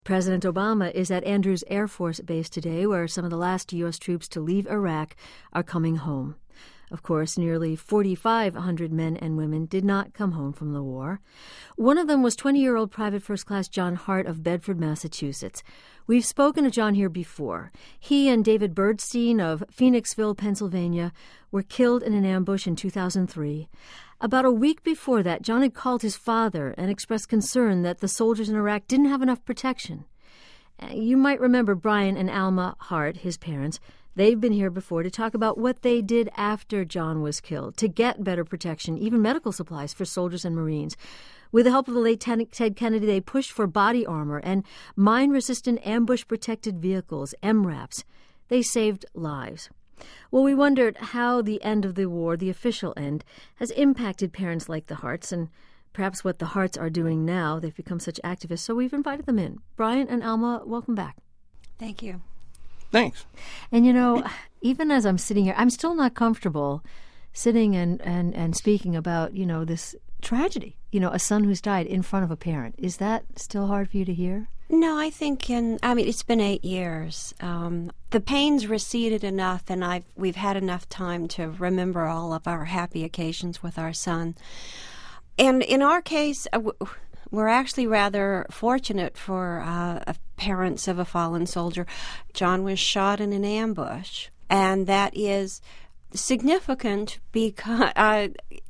President Obama is at Andrews Air Force Base today, where some of the last U.S. troops to leave Iraq are coming home. Of course, nearly 4,500 men and women did not come home from the war. One of them was 20-year-old Private First Class John Hart of Bedford, Massachusetts. We've spoken to John here before. He and David Birdstein of Phoenixville, Pennsylvania, were killed in an ambush in 2003. About a week before that, John had called his father and expressed concern that the soldiers in Iraq didn't have enough protection. You might remember Brian and Alma Hart, his parents. They've been here before to talk about what they did after John was killed to get better protection, even medical supplies for soldiers and Marines. With the help of the late Ted Kennedy, they pushed for body armor and mine-resistant ambush-protected vehicles, MRAPs. They saved lives. Well, we wondered how the end of the war, the official end, has impacted parents like the Harts and perhaps what the Harts are doing now. They've become such activists, so we've invited them in. Brian and Alma, welcome back. Thank you. Thanks. And, you know, even as I'm sitting here, I'm still not comfortable sitting and speaking about, you know, this tragedy, you know, a son who's died in front of a parent. Is that still hard for you to hear? No, I think it's been 8 years. The pain's receded enough, and we've had enough time to remember all of our happy occasions with our son. And in our case, we're actually rather fortunate for parents of a fallen soldier. John was shot in an ambush, and that is significant because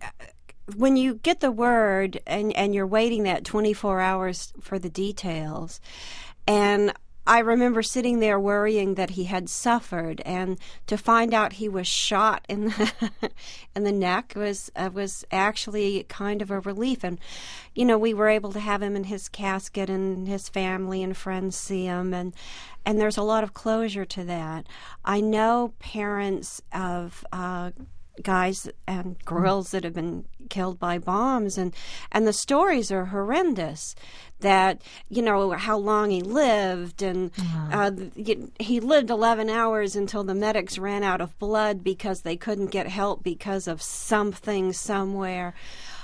when you get the word and you're waiting that 24 hours for the details, and I remember sitting there worrying that he had suffered, and to find out he was shot in the neck was actually kind of a relief. And you know, we were able to have him in his casket, and his family and friends see him, and there's a lot of closure to that. I know parents of guys and girls that have been killed by bombs, and the stories are horrendous. That, you know, how long he lived, and he lived 11 hours until the medics ran out of blood because they couldn't get help because of something somewhere.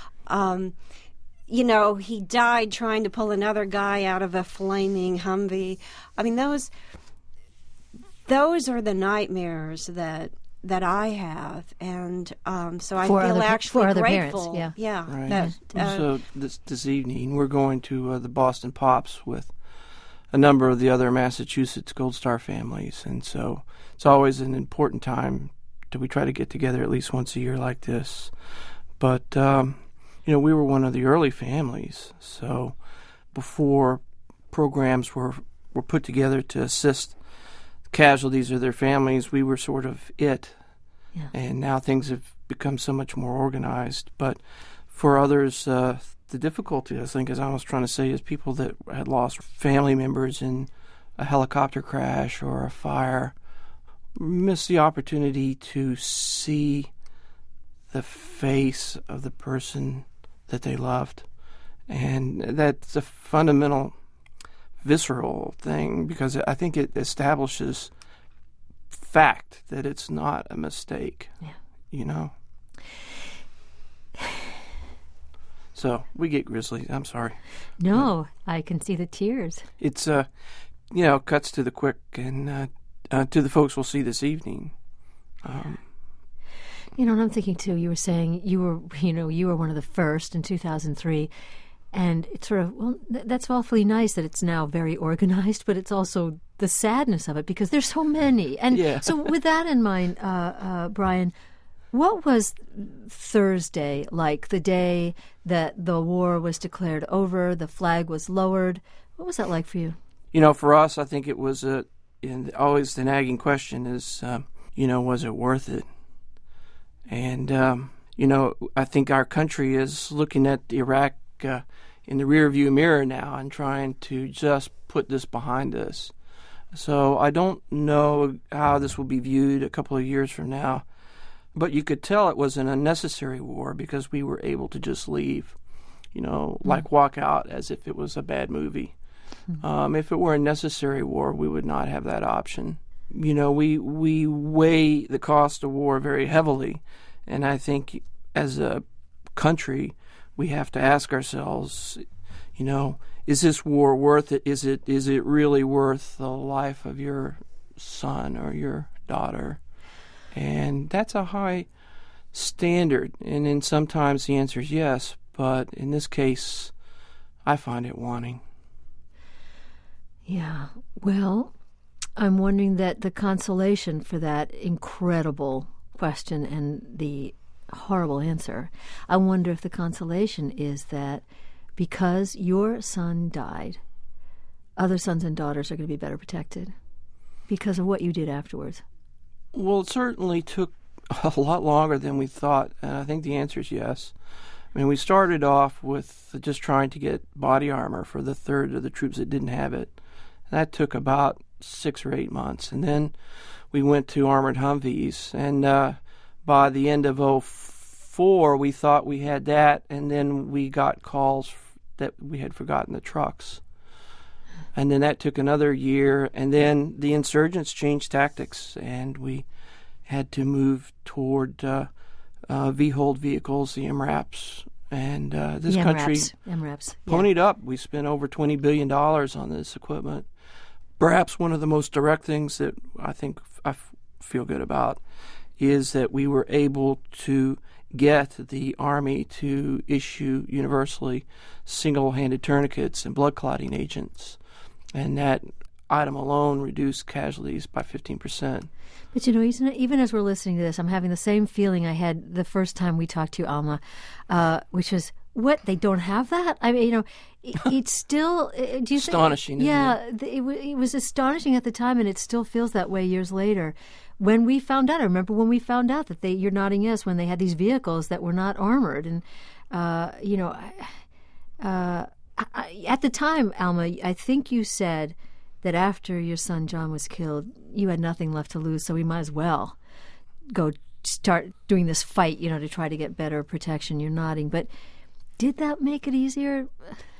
You know, he died trying to pull another guy out of a flaming Humvee. I mean, those are the nightmares that I have, and so I feel actually grateful. Parents, yeah. Right. So this evening we're going to the Boston Pops with a number of the other Massachusetts Gold Star families, and so it's always an important time that we try to get together at least once a year like this. But you know, we were one of the early families, so before programs were put together to assist casualties or their families, we were sort of it. Yeah. And now things have become so much more organized. But for others, the difficulty, I think, as I was trying to say, is people that had lost family members in a helicopter crash or a fire miss the opportunity to see the face of the person that they loved. And that's a fundamental visceral thing, because I think it establishes fact that it's not a mistake. Yeah. You know? So we get grisly. I'm sorry. No, I can see the tears. It's you know, cuts to the quick, and to the folks we'll see this evening. You know, and I'm thinking too, you were saying you were one of the first in 2003. And it's sort of, well, that's awfully nice that it's now very organized, but it's also the sadness of it because there's so many. And so with that in mind, Brian, what was Thursday like, the day that the war was declared over, the flag was lowered? What was that like for you? You know, for us, I think it was always the nagging question is, you know, was it worth it? And, you know, I think our country is looking at Iraq in the rearview mirror now and trying to just put this behind us. So I don't know how this will be viewed a couple of years from now, but you could tell it was an unnecessary war because we were able to just leave, you know, like walk out as if it was a bad movie. If it were a necessary war, we would not have that option. You know, we weigh the cost of war very heavily, and I think as a country we have to ask ourselves, is this war worth it? Is it really worth the life of your son or your daughter? And that's a high standard. And then sometimes the answer is yes, but in this case, I find it wanting. Yeah. Well, I'm wondering that the consolation for that incredible question and the horrible answer, I wonder if the consolation is that because your son died, other sons and daughters are going to be better protected because of what you did afterwards. Well, it certainly took a lot longer than we thought, and I think the answer is yes. I mean, we started off with just trying to get body armor for the third of the troops that didn't have it. That took about 6 or 8 months, and then we went to armored Humvees, and by the end of 2004, we thought we had that, and then we got calls that we had forgotten the trucks. And then that took another year, and then the insurgents changed tactics, and we had to move toward V-hold vehicles, the MRAPs, and this country MRAPs, ponied up. We spent over $20 billion on this equipment. Perhaps one of the most direct things that I think I feel good about is that we were able to get the Army to issue universally single-handed tourniquets and blood clotting agents, and that item alone reduced casualties by 15%. But even as we're listening to this, I'm having the same feeling I had the first time we talked to you, Alma, which was, what, they don't have that? I mean, it's still... do you astonishing, think, it was astonishing at the time, and it still feels that way years later. When we found out, I remember when we found out that you're nodding yes, when they had these vehicles that were not armored. And, at the time, Alma, I think you said that after your son John was killed, you had nothing left to lose, so we might as well go start doing this fight, to try to get better protection. You're nodding. But did that make it easier?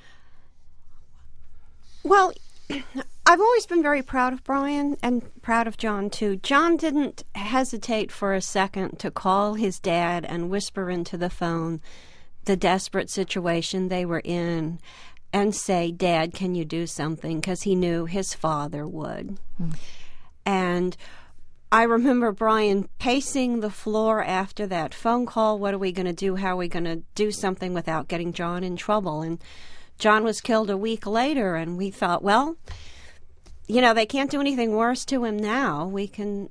Well, I've always been very proud of Brian and proud of John, too. John didn't hesitate for a second to call his dad and whisper into the phone the desperate situation they were in and say, "Dad, can you do something?" Because he knew his father would. And I remember Brian pacing the floor after that phone call. What are we going to do? How are we going to do something without getting John in trouble? And John was killed a week later, and we thought, well, they can't do anything worse to him now. We can,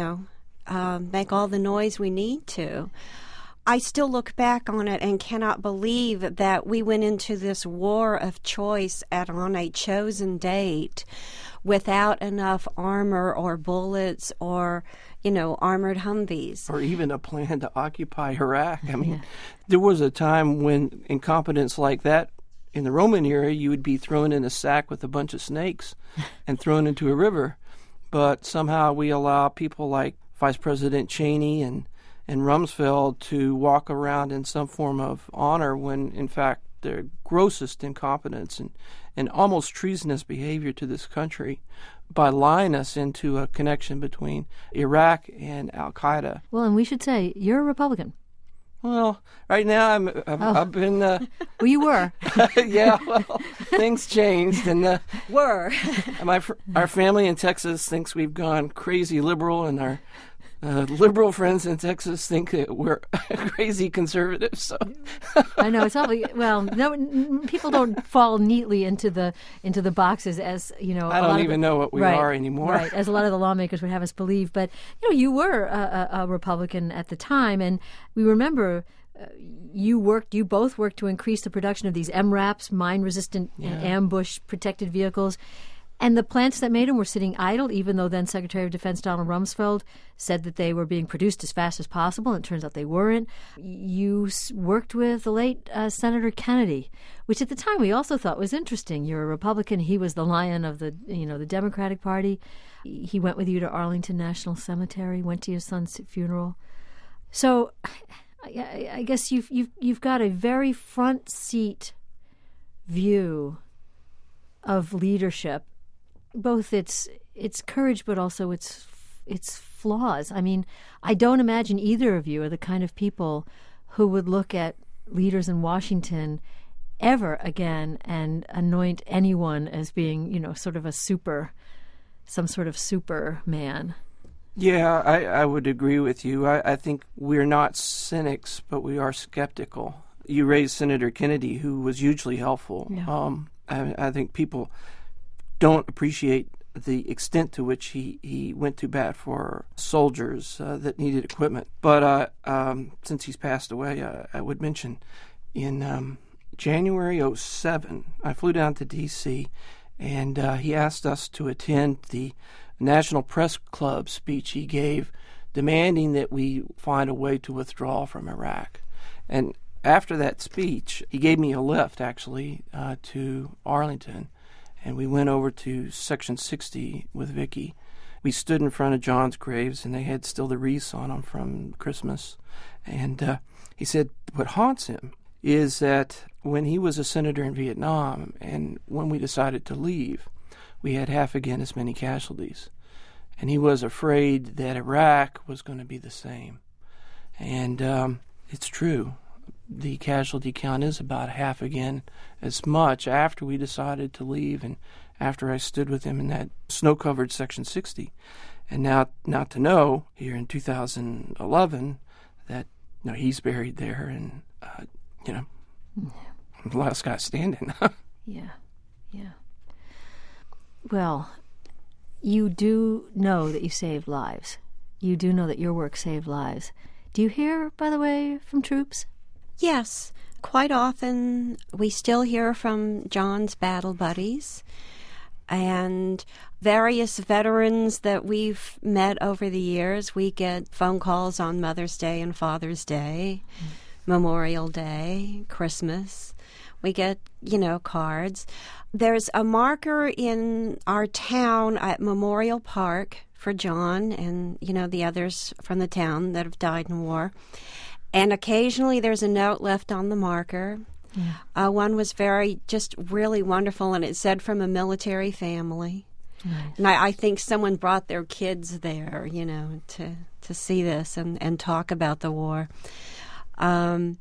make all the noise we need to. I still look back on it and cannot believe that we went into this war of choice on a chosen date without enough armor or bullets or, armored Humvees. Or even a plan to occupy Iraq. I mean, there was a time when incompetence like that, in the Roman era, you would be thrown in a sack with a bunch of snakes and thrown into a river. But somehow we allow people like Vice President Cheney and Rumsfeld to walk around in some form of honor when, in fact, their grossest incompetence and almost treasonous behavior to this country by lying us into a connection between Iraq and Al-Qaeda. Well, and we should say, you're a Republican. Well, right now I've been... well, you were. Yeah, well, things changed. And were. Our family in Texas thinks we've gone crazy liberal, and our liberal friends in Texas think that we're crazy conservatives. So I know it's awfully well. No, people don't fall neatly into the boxes as I don't even know what we are anymore. Right, as a lot of the lawmakers would have us believe. But you were a Republican at the time, and we remember. You both worked to increase the production of these MRAPs, mine-resistant ambush-protected vehicles. And the plants that made them were sitting idle, even though then Secretary of Defense Donald Rumsfeld said that they were being produced as fast as possible, and it turns out they weren't. You worked with the late Senator Kennedy, which at the time we also thought was interesting. You're a Republican. He was the lion of the Democratic Party. He went with you to Arlington National Cemetery, went to your son's funeral. So I guess you've got a very front seat view of leadership. Both its courage, but also its flaws. I mean, I don't imagine either of you are the kind of people who would look at leaders in Washington ever again and anoint anyone as being, sort of some sort of superman. Yeah, I would agree with you. I think we're not cynics, but we are skeptical. You raised Senator Kennedy, who was hugely helpful. Yeah. I think people don't appreciate the extent to which he went to bat for soldiers that needed equipment. But since he's passed away, I would mention in January 2007, I flew down to D.C., and he asked us to attend the National Press Club speech he gave, demanding that we find a way to withdraw from Iraq. And after that speech, he gave me a lift, actually, to Arlington, and we went over to Section 60 with Vicki. We stood in front of John's graves, and they had still the wreaths on them from Christmas. And he said what haunts him is that when he was a senator in Vietnam, and when we decided to leave, we had half again as many casualties. And he was afraid that Iraq was going to be the same. And it's true. The casualty count is about half again as much after we decided to leave and after I stood with him in that snow-covered Section 60. And now to know, here in 2011, that he's buried there and, the last guy standing. Yeah. Well, you do know that you saved lives. You do know that your work saved lives. Do you hear, by the way, from troops? Yes, quite often we still hear from John's battle buddies and various veterans that we've met over the years. We get phone calls on Mother's Day and Father's Day, Memorial Day, Christmas. We get, cards. There's a marker in our town at Memorial Park for John and, the others from the town that have died in war. And occasionally there's a note left on the marker. Yeah. One was just really wonderful, and it said from a military family. Nice. And I think someone brought their kids there, to see this and talk about the war. And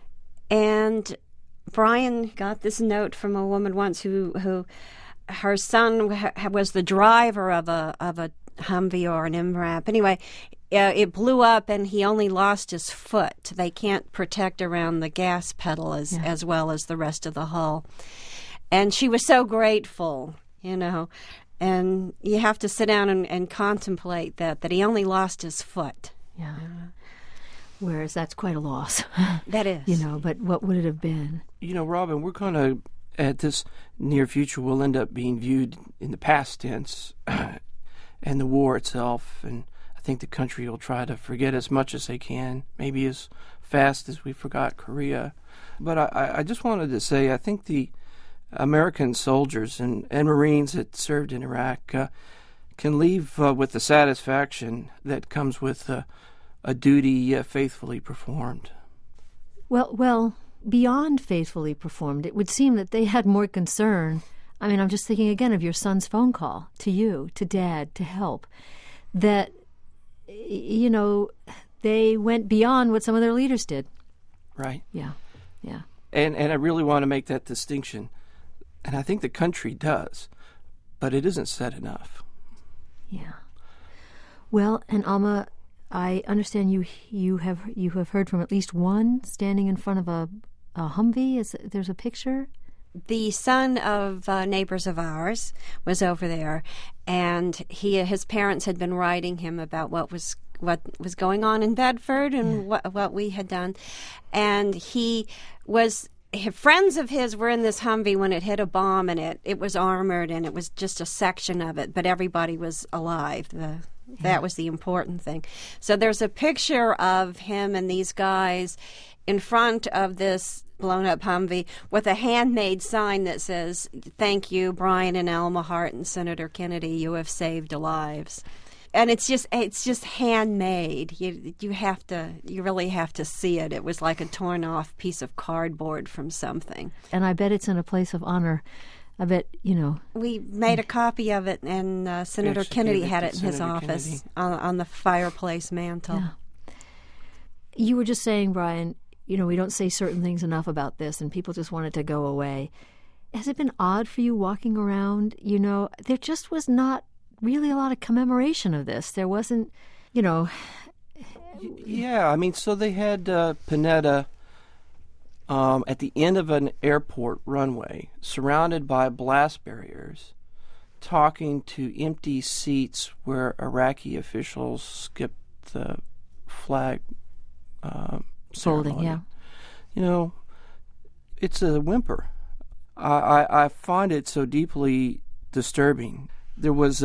Brian got this note from a woman once who her son was the driver of a Humvee or an MRAP. Anyway, it blew up and he only lost his foot. They can't protect around the gas pedal as well as the rest of the hull. And she was so grateful, and you have to sit down and contemplate that he only lost his foot. Yeah. Whereas that's quite a loss. That is. But what would it have been? Robin, we're going to, at this near future, we'll end up being viewed in the past tense and the war itself. And I think the country will try to forget as much as they can, maybe as fast as we forgot Korea. But I just wanted to say, I think the American soldiers and Marines that served in Iraq can leave with the satisfaction that comes with a duty faithfully performed. Well, beyond faithfully performed, it would seem that they had more concern. I mean, I'm just thinking again of your son's phone call to you, to Dad, to help, that, they went beyond what some of their leaders did. Right. Yeah. And I really want to make that distinction. And I think the country does, but it isn't said enough. Yeah. Well, and Alma, I understand you have heard from at least one standing in front of a Humvee. There's a picture? The son of neighbors of ours was over there, and his parents had been writing him about what was going on in Bedford and what we had done, and friends of his were in this Humvee when it hit a bomb, and it was armored, and it was just a section of it, but everybody was alive. That was the important thing. So there's a picture of him and these guys in front of this blown-up Humvee with a handmade sign that says, "Thank you, Brian and Alma Hart and Senator Kennedy. You have saved lives." And it's just handmade. You really have to see it. It was like a torn-off piece of cardboard from something. And I bet it's in a place of honor. I bet, We made a copy of it, and Senator Kennedy had it in his office on the fireplace mantle. Yeah. You were just saying, Brian, we don't say certain things enough about this, and people just want it to go away. Has it been odd for you walking around? There just was not really a lot of commemoration of this. There wasn't, Yeah, so they had Panetta at the end of an airport runway, surrounded by blast barriers, talking to empty seats where Iraqi officials skipped the flag folding. ceremony. Yeah. It's a whimper. I find it so deeply disturbing. There was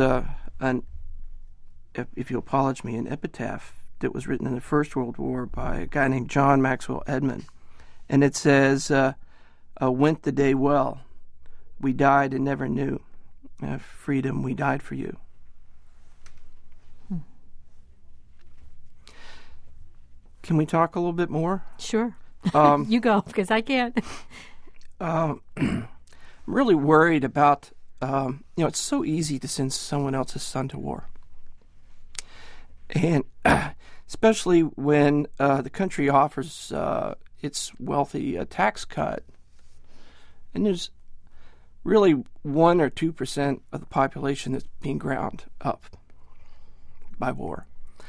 if you'll apologize me, an epitaph that was written in the First World War by a guy named John Maxwell Edmund, and it says, "Went the day well. We died and never knew. Freedom, we died for you." Can we talk a little bit more? Sure. You go, because I can't. I'm really worried about, it's so easy to send someone else's son to war. And especially when the country offers its wealthy a tax cut. And there's really 1 or 2% of the population that's being ground up by war.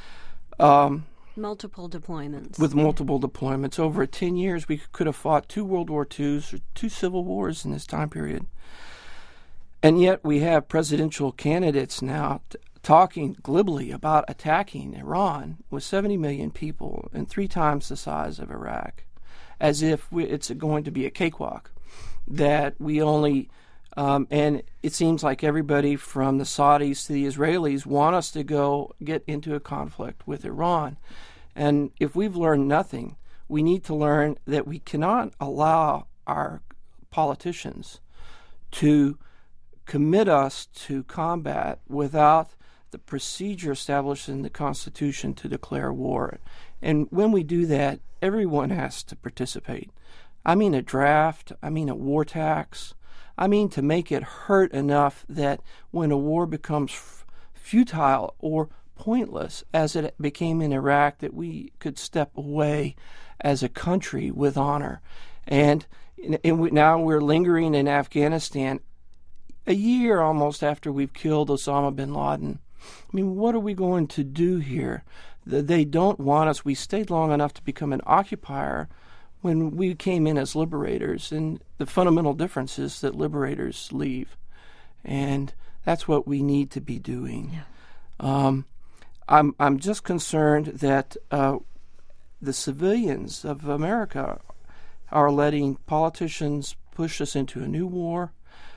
Multiple deployments. With multiple deployments. Over 10 years, we could have fought 2 World War IIs or 2 civil wars in this time period. And yet we have presidential candidates now talking glibly about attacking Iran with 70 million people and 3 times the size of Iraq, as if it's going to be a cakewalk, that we only... and it seems like everybody from the Saudis to the Israelis want us to go get into a conflict with Iran. And if we've learned nothing, we need to learn that we cannot allow our politicians to commit us to combat without the procedure established in the Constitution to declare war. And when we do that, everyone has to participate. I mean a draft, I mean a war tax, I mean to make it hurt enough that when a war becomes futile or pointless, as it became in Iraq, that we could step away as a country with honor. And now we're lingering in Afghanistan a year almost after we've killed Osama bin Laden. What are we going to do here? They don't want us. We stayed long enough to become an occupier when we came in as liberators, and the fundamental difference is that liberators leave, and that's what we need to be doing. Yeah. I'm just concerned that the civilians of America are letting politicians push us into a new war,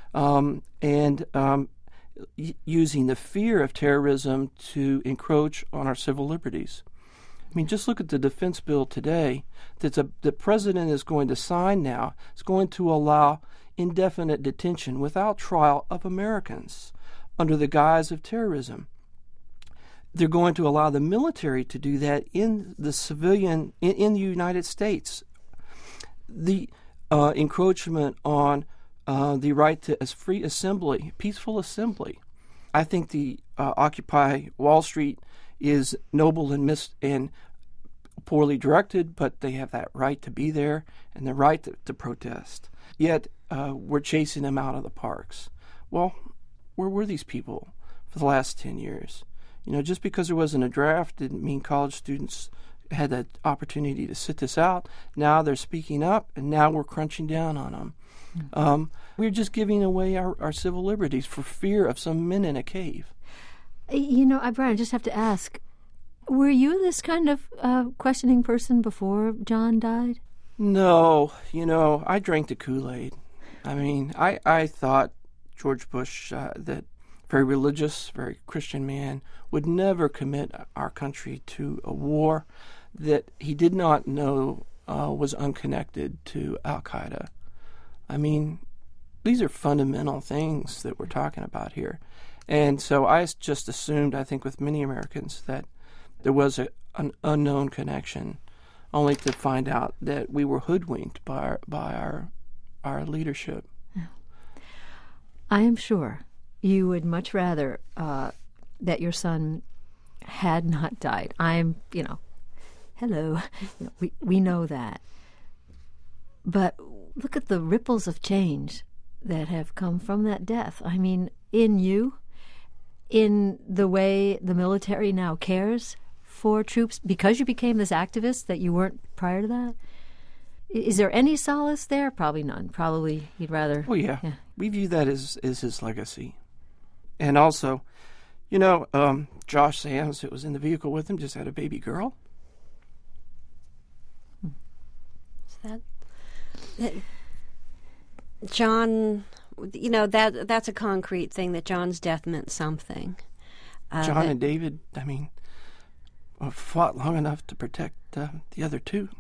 and using the fear of terrorism to encroach on our civil liberties. Just look at the defense bill today that the president is going to sign now. It's going to allow indefinite detention without trial of Americans under the guise of terrorism. They're going to allow the military to do that in the civilian, in the United States. The encroachment on the right to free assembly, peaceful assembly. I think the Occupy Wall Street is noble and poorly directed, but they have that right to be there and the right to protest. Yet we're chasing them out of the parks. Well, where were these people for the last 10 years? Just because there wasn't a draft didn't mean college students had the opportunity to sit this out. Now they're speaking up, and now we're crunching down on them. Mm-hmm. We're just giving away our civil liberties for fear of some men in a cave. Brian, I just have to ask, were you this kind of questioning person before John died? No. I drank the Kool-Aid. I thought George Bush, that very religious, very Christian man, would never commit our country to a war that he did not know was unconnected to Al-Qaeda. These are fundamental things that we're talking about here. And so I just assumed, I think with many Americans, that there was an unknown connection, only to find out that we were hoodwinked by our leadership. Yeah. I am sure you would much rather that your son had not died. Hello, we know that. But look at the ripples of change that have come from that death. I mean, in you, in the way the military now cares for troops, because you became this activist that you weren't prior to that. Is there any solace there? Probably none. Probably you'd rather... Well, yeah. We view that as his legacy. And also, Josh Sams, who was in the vehicle with him, just had a baby girl. John, that's a concrete thing, that John's death meant something. John and David, fought long enough to protect the other two.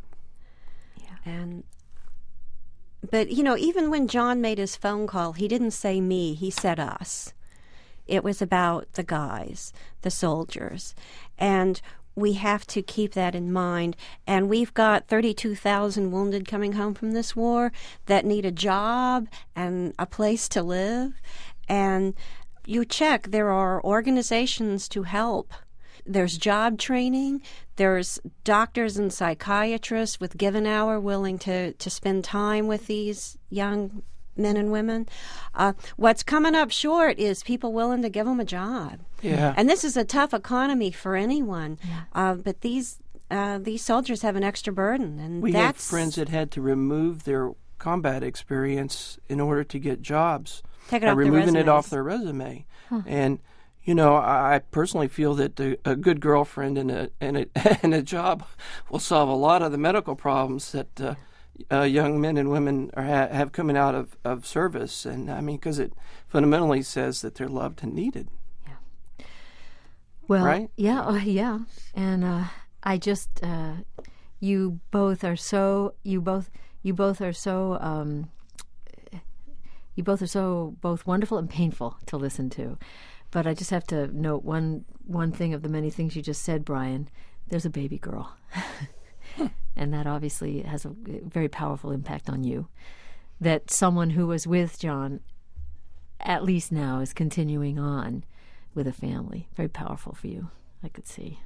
But even when John made his phone call, he didn't say me, he said us. It was about the guys, the soldiers. And we have to keep that in mind. And we've got 32,000 wounded coming home from this war that need a job and a place to live. And you check, there are organizations to help. There's job training. There's doctors and psychiatrists with Given Hour willing to spend time with these young men and women. What's coming up short is people willing to give them a job. Yeah. And this is a tough economy for anyone. Yeah. But these soldiers have an extra burden, and we have friends that had to remove their combat experience in order to get jobs. Take it off removing it off their resume. Huh. And I personally feel that a good girlfriend and a job will solve a lot of the medical problems that young men and women have coming out of service. And because it fundamentally says that they're loved and needed. Yeah. Well, right? Yeah. And I just, you both are so both wonderful and painful to listen to. But I just have to note one thing of the many things you just said, Brian. There's a baby girl. And that obviously has a very powerful impact on you. That someone who was with John, at least now, is continuing on with a family. Very powerful for you, I could see.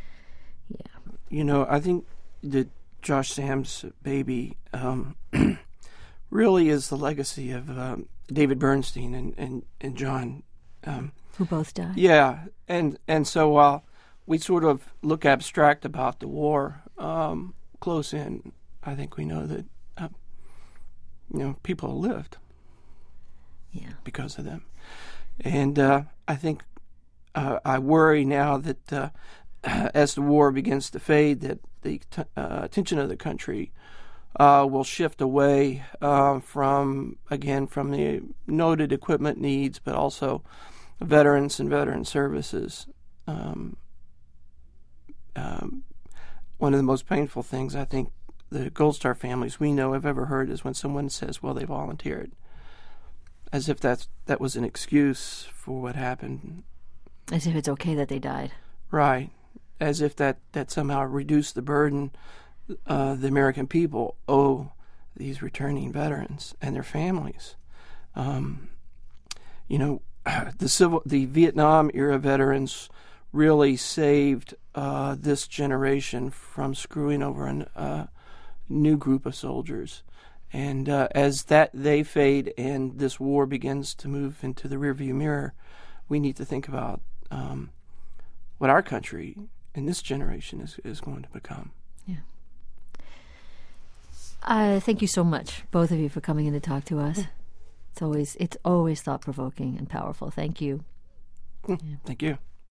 Yeah. I think that Josh Sams' baby really is the legacy of David Bernstein and John. Who both died. Yeah, and so while we sort of look abstract about the war, close in, I think we know that people lived. Yeah. Because of them, and I think I worry now that as the war begins to fade, that the attention of the country will shift away from the noted equipment needs, but also veterans and veteran services. One of the most painful things I think the Gold Star families we know have ever heard is when someone says, well, they volunteered, as if that was an excuse for what happened. As if it's okay that they died. Right. As if that somehow reduced the burden the American people owe these returning veterans and their families. The Vietnam era veterans really saved this generation from screwing over a new group of soldiers. And as they fade and this war begins to move into the rearview mirror, we need to think about what our country in this generation is going to become. Yeah. Thank you so much, both of you, for coming in to talk to us. It's always thought-provoking and powerful. Thank you. Thank you.